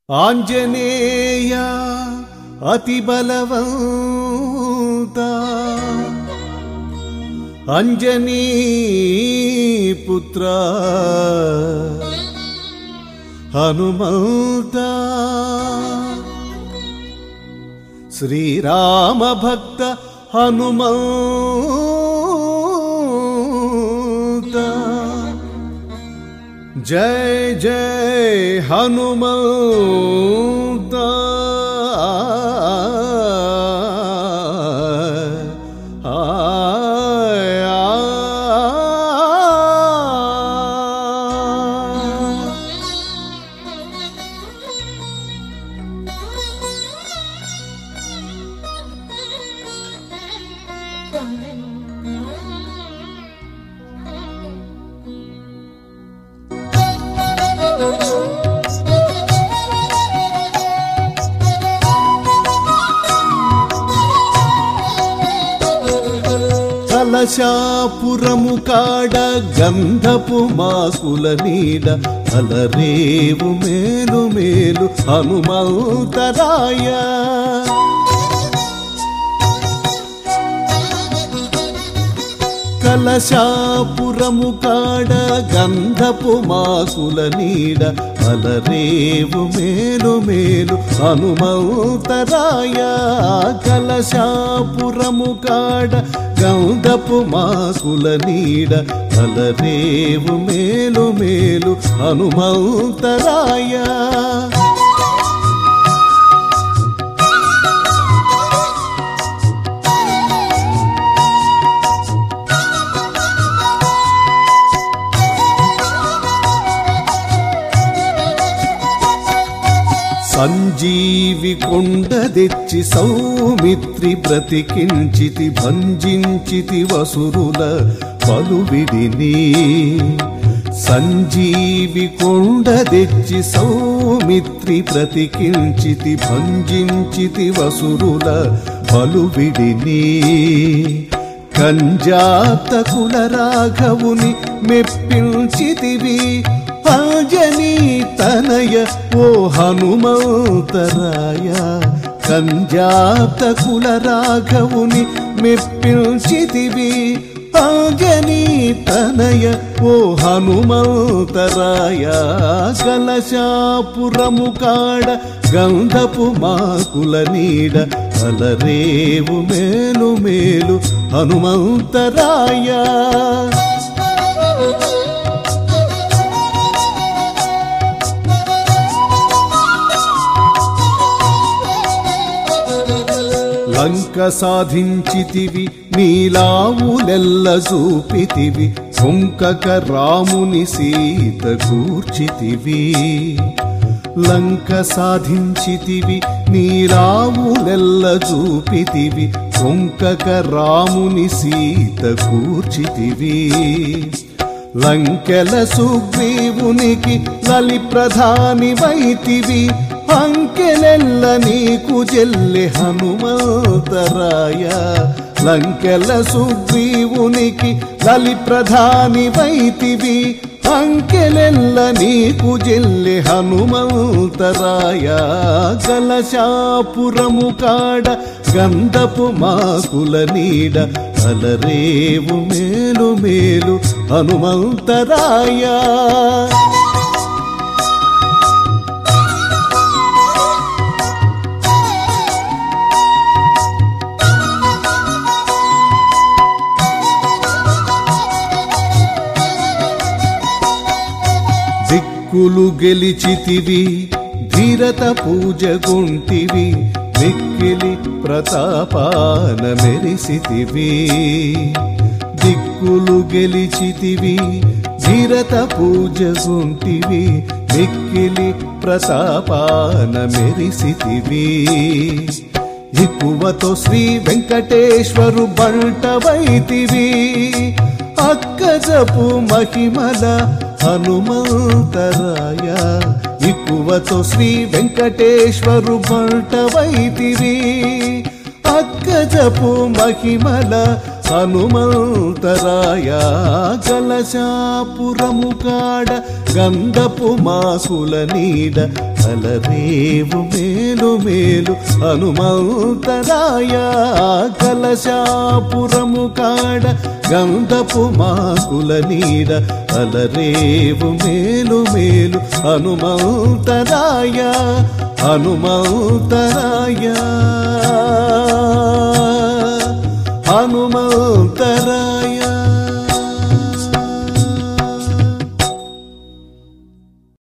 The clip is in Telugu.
ఆంజనేయ అతి బలవంత అంజనీ పుత్ర హనుమంత శ్రీరామ భక్త హనుమంత జయ జయ హనుమంత కలశాపురము కాడ గంధపు మాకుల నీడ అలరేవు మేలు మేలు హనుమంతరాయ కలశాపురము కాడ గంధపు మాకుల నీడ అలరేవు మేలు మేలు హనుమంతరాయ కలశాపురము కాడ గంధపు మాకుల నీడ అలరేవు మేలు మేలు హనుమంతరాయ సంజీవి కొండ తెచ్చి సౌమిత్రి బ్రతికించితి భంజించితి వసురుల పలువిడిని సంజీవి కొండ తెచ్చి సౌమిత్రి బ్రతికించితి భంజించితి వసురుల పలువిడిని కంజాతకుల రాఘవుని మెప్పించితివి అంజనీ తనయ ఓ హనుమంతరాయ కంజాతకుల రాఘవుని మెప్పించితివి అంజనీ తనయ ఓ హనుమంతరాయ కలశాపురము కాడ గంధపు మాకుల నీడ అలరేవు మేలు మేలు హనుమంతరాయ లంక సాధించితివి నీలావులెల్ల చూపితివి సొంకక రాముని సీత కూర్చితివి లంక సాధించితివి నీలావులెల్ల చూపితివి సొంకక రాముని సీత కూర్చితివి లంకెల సుగ్రీవునికి లలి ప్రధాని వైతివి అంకెలెల్ల నీకు జెల్లె హనుమంతరాయ లంకెల సుగ్రీవునికి లలి ప్రధాని వైతివి అంకెలెల్ల నీకు జెల్లె హనుమంతరాయ కలశాపురము కాడ గంధపు మాకుల నీడ అలరేవు మేలు మేలు హనుమంతరాయ దిక్కులు గెలిచితివి ధీరత పూజగుంటివి మిక్కిలి ప్రతాపాన మెరిసితివి దిక్కులు గెలిచితివి ధీరత పూజగుంటివి మిక్కిలి ప్రతాపాన మెరిసితివి ఎక్కువతో శ్రీ వెంకటేశ్వరు బంటవైతివి అక్కజపు మహిమల హనుమంతరాయ ఎక్కువతో శ్రీ వెంకటేశ్వరు బంటవైతివి అక్కజపు మహిమల హనుమంతరాయ కలశాపురము కాడ గంధపు మాకుల నీడ అలరేవు మేలు మేలు హనుమంతరాయ కలశాపురము కాడ గంధపు మాకుల నీడ అలరేవు మేలు మేలు హనుమంతరాయ హనుమంతరాయ హనుమంతరాయ